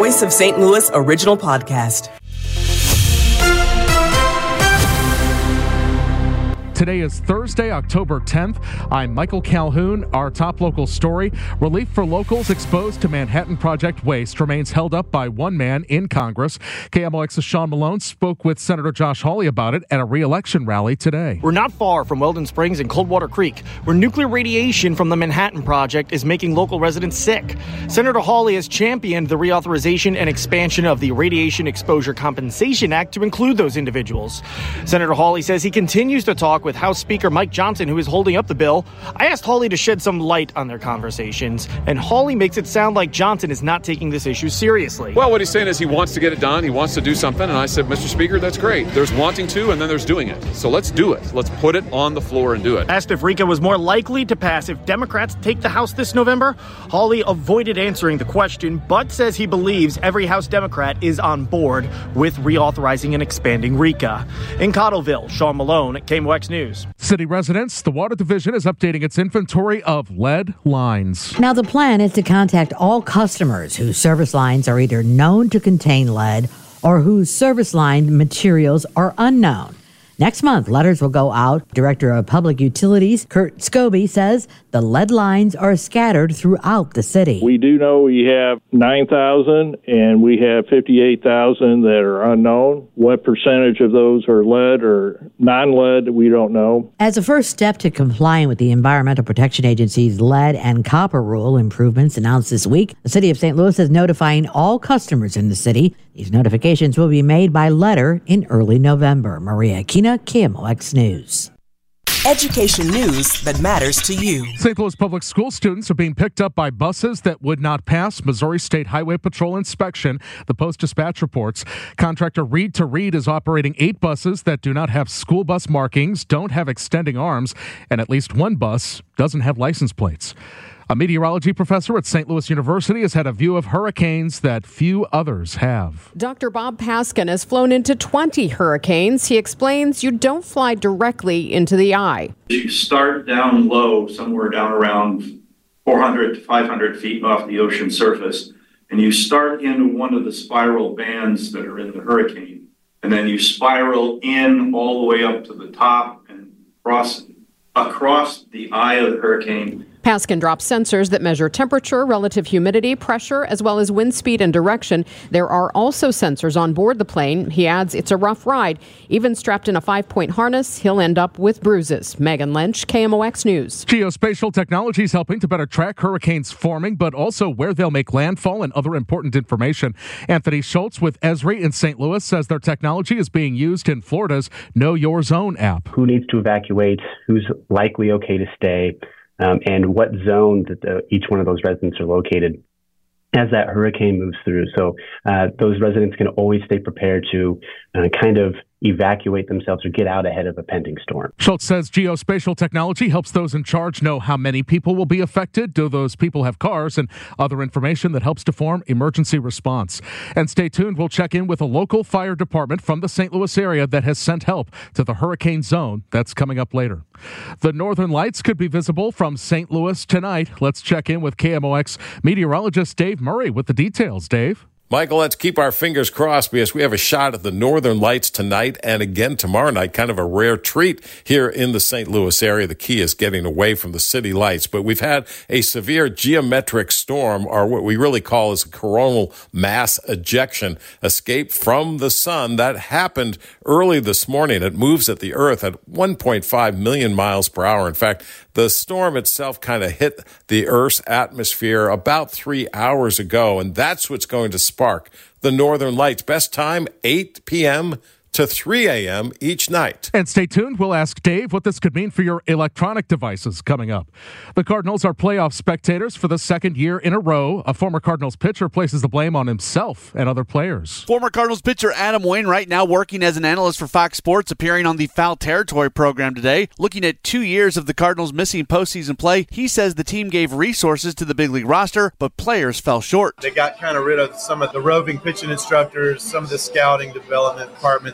Voice of St. Louis original podcast. Today is Thursday, October 10th. I'm Michael Calhoun. Our top local story, relief for locals exposed to Manhattan Project waste remains held up by one man in Congress. KMOX's Sean Malone spoke with Senator Josh Hawley about it at a re-election rally today. We're not far from Weldon Springs and Coldwater Creek, where nuclear radiation from the Manhattan Project is making local residents sick. Senator Hawley has championed the reauthorization and expansion of the Radiation Exposure Compensation Act to include those individuals. Senator Hawley says he continues to talk with House Speaker Mike Johnson, who is holding up the bill. I asked Hawley to shed some light on their conversations, and Hawley makes it sound like Johnson is not taking this issue seriously. Well, what he's saying is he wants to get it done. He wants to do something. And I said, Mr. Speaker, that's great. There's wanting to, and then there's doing it. So let's do it. Let's put it on the floor and do it. Asked if RECA was more likely to pass if Democrats take the House this November, Hawley avoided answering the question, but says he believes every House Democrat is on board with reauthorizing and expanding RECA. In Cottleville, Sean Malone, KMOX News. City residents, the Water Division is updating its inventory of lead lines. Now, the plan is to contact all customers whose service lines are either known to contain lead or whose service line materials are unknown. Next month, letters will go out. Director of Public Utilities, Kurt Scobie, says the lead lines are scattered throughout the city. We do know we have 9,000 and we have 58,000 that are unknown. What percentage of those are lead or non-lead, we don't know. As a first step to complying with the Environmental Protection Agency's lead and copper rule improvements announced this week, the city of St. Louis is notifying all customers in the city. These notifications will be made by letter in early November. Maria Aquina, KMOX News. Education news that matters to you. St. Louis Public School students are being picked up by buses that would not pass Missouri State Highway Patrol inspection, the Post-Dispatch reports. Contractor Reed to Reed is operating 8 buses that do not have school bus markings, don't have extending arms, and at least one bus doesn't have license plates. A meteorology professor at St. Louis University has had a view of hurricanes that few others have. Dr. Bob Paskin has flown into 20 hurricanes. He explains you don't fly directly into the eye. You start down low, somewhere down around 400 to 500 feet off the ocean surface, and you start into one of the spiral bands that are in the hurricane. And then you spiral in all the way up to the top and across the eye of the hurricane. Paskin drops sensors that measure temperature, relative humidity, pressure, as well as wind speed and direction. There are also sensors on board the plane. He adds it's a rough ride. Even strapped in a 5-point harness, he'll end up with bruises. Megan Lynch, KMOX News. Geospatial technology is helping to better track hurricanes forming, but also where they'll make landfall and other important information. Anthony Schultz with Esri in St. Louis says their technology is being used in Florida's Know Your Zone app. Who needs to evacuate? Who's likely okay to stay? And what zone that each one of those residents are located as that hurricane moves through. So those residents can always stay prepared to kind of evacuate themselves or get out ahead of a pending storm. Schultz says geospatial technology helps those in charge know how many people will be affected, do those people have cars, and other information that helps to form emergency response. And stay tuned, we'll check in with a local fire department from the St. Louis area that has sent help to the hurricane zone. That's coming up later. The Northern Lights could be visible from St. Louis tonight. Let's check in with KMOX meteorologist Dave Murray with the details. Dave? Michael, let's keep our fingers crossed because we have a shot at the Northern Lights tonight and again tomorrow night. Kind of a rare treat here in the St. Louis area. The key is getting away from the city lights. But we've had a severe geometric storm, or what we really call is a coronal mass ejection, escape from the sun. That happened early this morning. It moves at the Earth at 1.5 million miles per hour. In fact, the storm itself kind of hit the Earth's atmosphere about 3 hours ago, and that's what's going to spark the Northern Lights. Best time, 8 p.m. to 3 a.m. each night. And stay tuned. We'll ask Dave what this could mean for your electronic devices coming up. The Cardinals are playoff spectators for the second year in a row. A former Cardinals pitcher places the blame on himself and other players. Former Cardinals pitcher Adam Wainwright, now working as an analyst for Fox Sports, appearing on the Foul Territory program today. Looking at 2 years of the Cardinals missing postseason play, he says the team gave resources to the big league roster, but players fell short. They got kind of rid of some of the roving pitching instructors, some of the scouting development departments.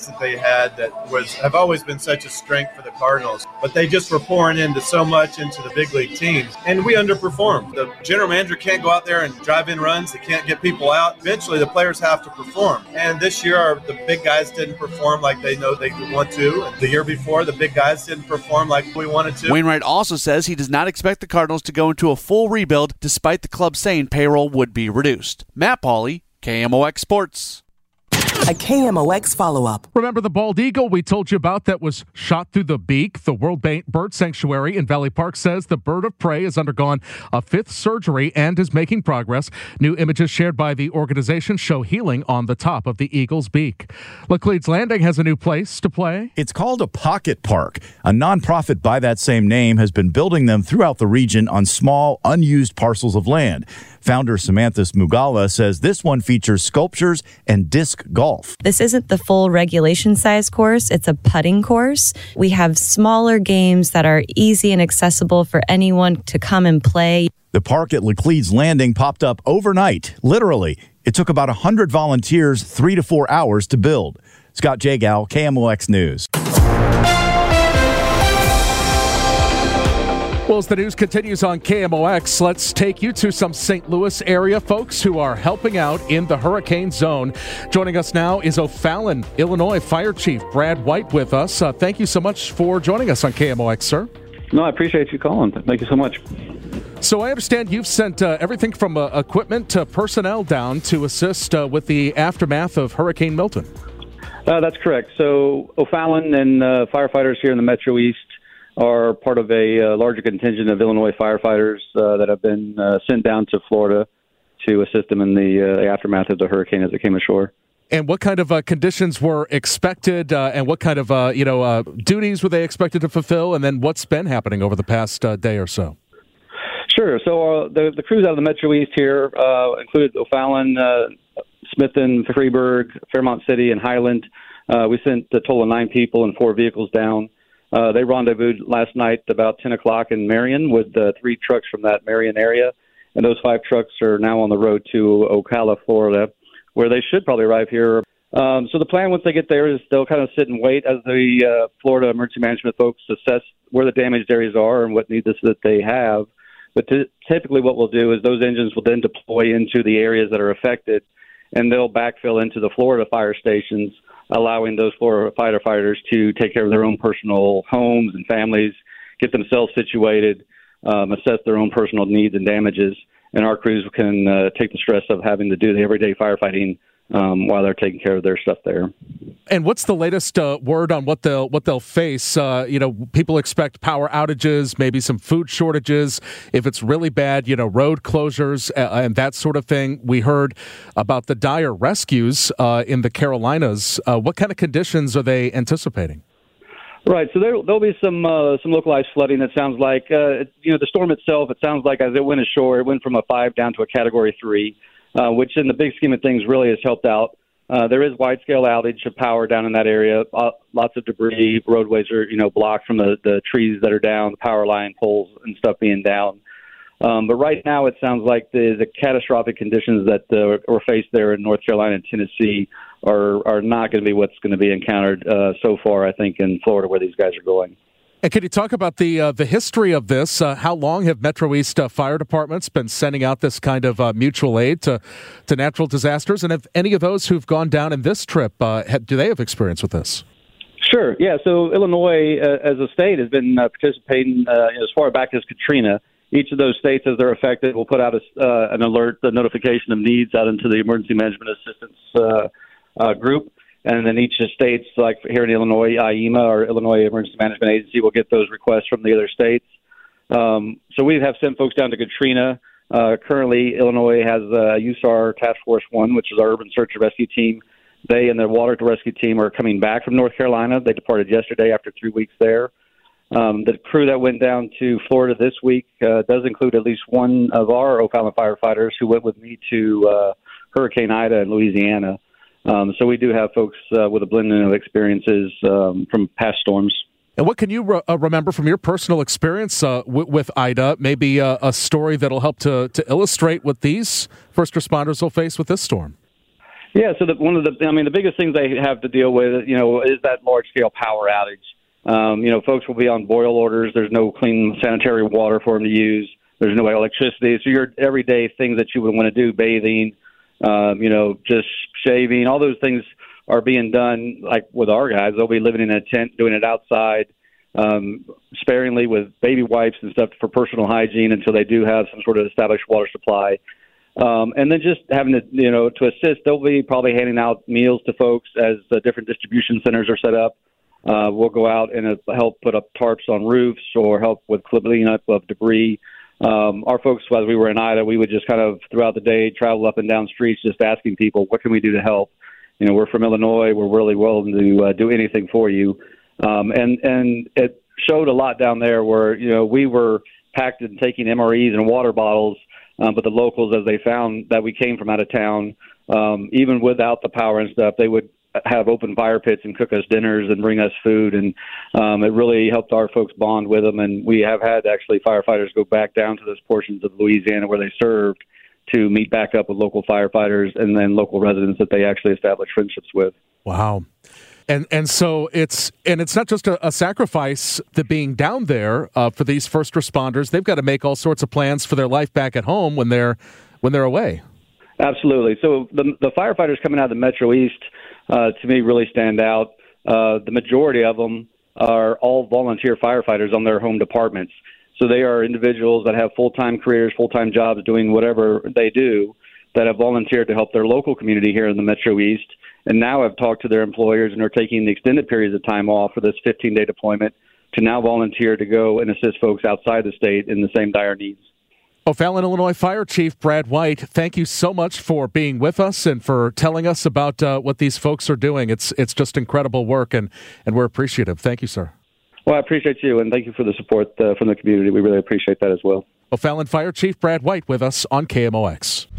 bats that they had that have always been such a strength for the Cardinals. But they just were pouring into so much into the big league teams, and we underperformed. The general manager can't go out there and drive in runs. They can't get people out. Eventually, the players have to perform. And this year, the big guys didn't perform like they know they want to. And the year before, the big guys didn't perform like we wanted to. Wainwright also says he does not expect the Cardinals to go into a full rebuild, despite the club saying payroll would be reduced. Matt Pauley, KMOX Sports. A KMOX follow-up. Remember the bald eagle we told you about that was shot through the beak? The World Bird Sanctuary in Valley Park says the bird of prey has undergone a 5th surgery and is making progress. New images shared by the organization show healing on the top of the eagle's beak. Laclede's Landing has a new place to play. It's called a pocket park. A nonprofit by that same name has been building them throughout the region on small, unused parcels of land. Founder Samantha Smugala says this one features sculptures and disc golf. This isn't the full regulation size course. It's a putting course. We have smaller games that are easy and accessible for anyone to come and play. The park at Laclede's Landing popped up overnight. Literally, it took about 100 volunteers 3 to 4 hours to build. Scott Jagal, KMOX News. Well, as the news continues on KMOX, let's take you to some St. Louis area folks who are helping out in the hurricane zone. Joining us now is O'Fallon, Illinois Fire Chief Brad White with us. Thank you so much for joining us on KMOX, sir. No, I appreciate you calling. Thank you so much. So I understand you've sent everything from equipment to personnel down to assist with the aftermath of Hurricane Milton. That's correct. So O'Fallon and firefighters here in the Metro East are part of a larger contingent of Illinois firefighters that have been sent down to Florida to assist them in the aftermath of the hurricane as it came ashore. And what kind of conditions were expected, and what kind of duties were they expected to fulfill, and then what's been happening over the past day or so? Sure. So the crews out of the Metro East here included O'Fallon, Smithton, Freeburg, Fairmont City, and Highland. We sent a total of 9 people and 4 vehicles down. They rendezvoused last night about 10 o'clock in Marion with 3 trucks from that Marion area. And those 5 trucks are now on the road to Ocala, Florida, where they should probably arrive here. So the plan once they get there is they'll kind of sit and wait as the Florida emergency management folks assess where the damaged areas are and what needs that they have. But typically what we'll do is those engines will then deploy into the areas that are affected, and they'll backfill into the Florida fire stations, allowing those Florida firefighters to take care of their own personal homes and families, get themselves situated, assess their own personal needs and damages, and our crews can take the stress of having to do the everyday firefighting while they're taking care of their stuff there. And what's the latest word on what they'll face? People expect power outages, maybe some food shortages. If it's really bad, road closures and that sort of thing. We heard about the dire rescues in the Carolinas. What kind of conditions are they anticipating? Right, so there'll be some localized flooding. It sounds like the storm itself. It sounds like as it went ashore, it went from a 5 down to a Category 3. Which in the big scheme of things really has helped out. There is wide-scale outage of power down in that area. Lots of debris. Roadways are, blocked from the trees that are down, the power line poles and stuff being down. But right now it sounds like the catastrophic conditions that were faced there in North Carolina and Tennessee are not going to be what's going to be encountered so far, I think, in Florida where these guys are going. And can you talk about the history of this? How long have Metro East fire departments been sending out this kind of mutual aid to natural disasters? And have any of those who've gone down in this trip, do they have experience with this? Sure. Yeah. So Illinois, as a state, has been participating as far back as Katrina. Each of those states, as they're affected, will put out an alert, a notification of needs out into the Emergency Management Assistance group. And then each of the states, like here in Illinois, IEMA, or Illinois Emergency Management Agency, will get those requests from the other states. So we have sent folks down to Katrina. Currently, Illinois has USAR Task Force 1, which is our urban search and rescue team. They and the water to rescue team are coming back from North Carolina. They departed yesterday after 3 weeks there. The crew that went down to Florida this week does include at least one of our O'Fallon firefighters who went with me to Hurricane Ida in Louisiana. So we do have folks with a blending of experiences from past storms. And what can you remember from your personal experience with Ida? Maybe a story that'll help to illustrate what these first responders will face with this storm. Yeah, so the biggest things they have to deal with, is that large-scale power outage. Folks will be on boil orders. There's no clean sanitary water for them to use. There's no electricity. So your everyday things that you would want to do, bathing, just shaving, all those things are being done, like with our guys. They'll be living in a tent, doing it outside, sparingly with baby wipes and stuff for personal hygiene until they do have some sort of established water supply. And then just having to assist, they'll be probably handing out meals to folks as different distribution centers are set up. We'll go out and help put up tarps on roofs or help with cleaning up of debris. Our folks, as we were in Ida, we would just kind of throughout the day travel up and down streets just asking people, what can we do to help? We're from Illinois. We're really willing to do anything for you. And it showed a lot down there where, we were packed and taking MREs and water bottles, but the locals, as they found that we came from out of town, even without the power and stuff, they would have open fire pits and cook us dinners and bring us food. And it really helped our folks bond with them. And we have had actually firefighters go back down to those portions of Louisiana where they served to meet back up with local firefighters and then local residents that they actually established friendships with. Wow. And so it's not just a sacrifice that being down there for these first responders. They've got to make all sorts of plans for their life back at home when they're away. Absolutely. So the firefighters coming out of the Metro East, to me, really stand out. The majority of them are all volunteer firefighters on their home departments. So they are individuals that have full-time careers, full-time jobs, doing whatever they do, that have volunteered to help their local community here in the Metro East. And now have talked to their employers and are taking the extended periods of time off for this 15-day deployment to now volunteer to go and assist folks outside the state in the same dire needs. O'Fallon, Illinois Fire Chief Brad White, thank you so much for being with us and for telling us about what these folks are doing. It's just incredible work, and we're appreciative. Thank you, sir. Well, I appreciate you, and thank you for the support from the community. We really appreciate that as well. O'Fallon Fire Chief Brad White with us on KMOX.